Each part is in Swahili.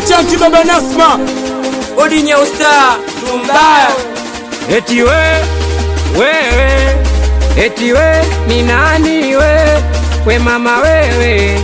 Achanti baba Nasma Odi Nyeusta Tumbaya. Eti wewe eti we ni nani we mama wewe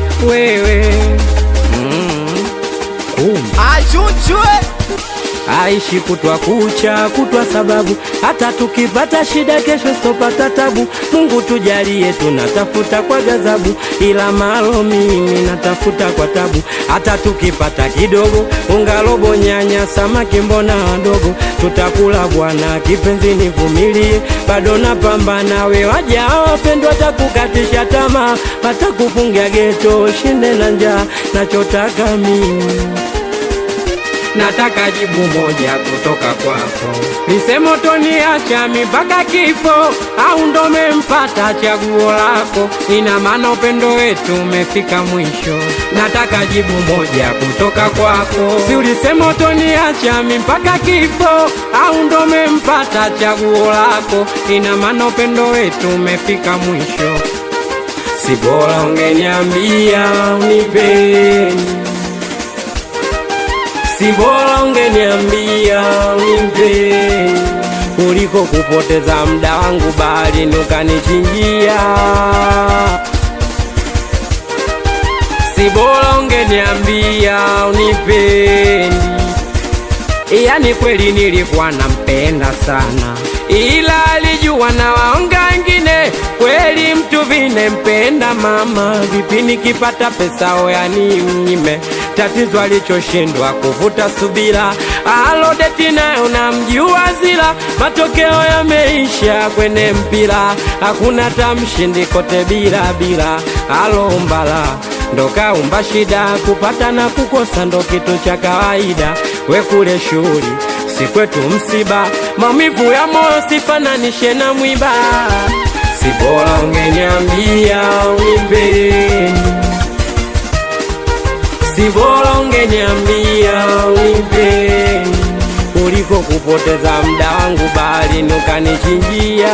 Achuchwe aishi kutwa kucha kutwa sababu hata tukipata shida kesho sitopata tabu. Mungu tujalie, tunatafuta kwa ghadhabu, ila malo mimi natafuta kwa tabu. Hata tukipata kidogo unga robo nyanya samaki mbona wadogo, tutakula bwana kipenzi nivumilie, bado napambana. We waja wapendwa takukatisha tamaa, watakufungia geto shinde na njaa. Nachotaka mimi nataka jibu moja kutoka kwako, nisemo toniacha mpaka kifo au ndo mempata chaguo lako? Ina maana upendo wetu umefika mwisho. Nataka jibu moja kutoka kwako, si ulisema toniacha mpaka kifo au ndo mempata chaguo lako? Ina maana upendo wetu umefika mwisho. Si bora ungeniambia unipeni, si bora ungeniambia unipeni, kuliko kupoteza muda wangu bali nukanichinjia. Si bora ungeniambia unipeni, yani kweli nilikuwa nampenda sana, ila alijua na waonga wengine. Kweli mtu vine mpenda mama, vipi nikipata pesa oyani mnyime? Tatizo alichoshindwa kuvuta subira, alodeti nayo namjua zila. Matokeo yameisha kwenye mpira, hakuna tamshindi kote bila. Alombala ndo kaumba shida, kupata na kukosa ndo kitu cha kawaida. We kule shughuli si kwetu msiba, maumivu ya moyo sifananishe na mwiba. Si bora ungeniambia unipeni, si bora ungeniambia unipeni, kuliko kupoteza muda wangu bali nukanichinjia.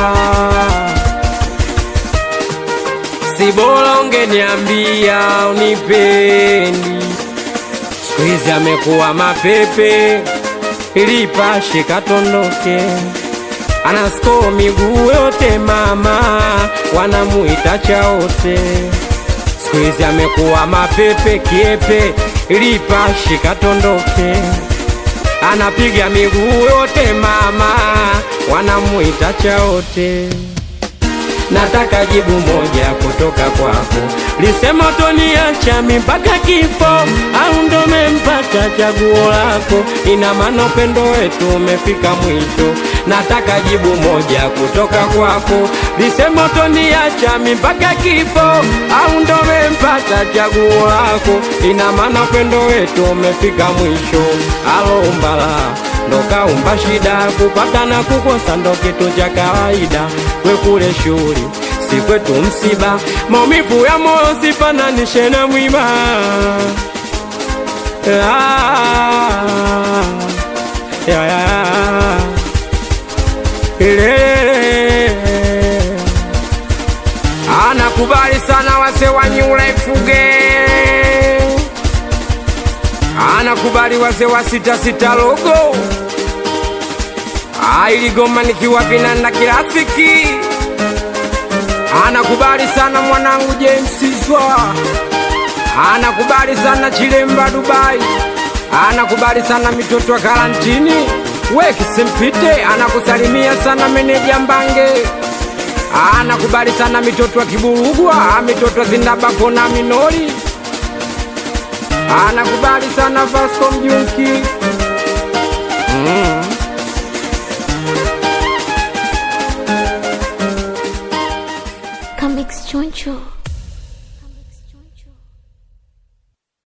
Si bora ungeniambia unipeni, siku hizi amekuwa mapepe, ilipashe katondoke. Anasko miguu yote mama, wanamuita chaote. Siku hizi amekuwa mapepe kiepe, ilipashe katondoke. Anapiga miguu yote mama, wanamuita chaote. Nataka jibu moja kutoka kwako, lisema toniacha mpaka kifo au ndo mempata chaguo lako? Ina maana upendo wetu umefika mwisho. Nataka jibu moja kutoka kwako, lisema toniacha mpaka kifo au ndo mempata chaguo lako? Ina maana upendo wetu umefika mwisho. Alombala ndo kaumba shida, kupata na kukosa ndo kitu cha kawaida. We kule shughuli si kwetu msiba, maumivu ya moyo sifananishe na mwiba. Anakubali sana wase wa Nyula Ifuge, anakubali wase wa 66 logo. Iligoma nikiwa vinanda kirafiki. Anakubali sana mwanangu James Zwa, anakubali sana Chilemba Dubai, anakubali sana mitoto wa karantini. We Kisempite anakusalimia sana meneja Mbange, anakubali sana mitoto wa Kiburugwa, mitoto wa Zindabako na Minori, anakubali sana Vasco Mjunki.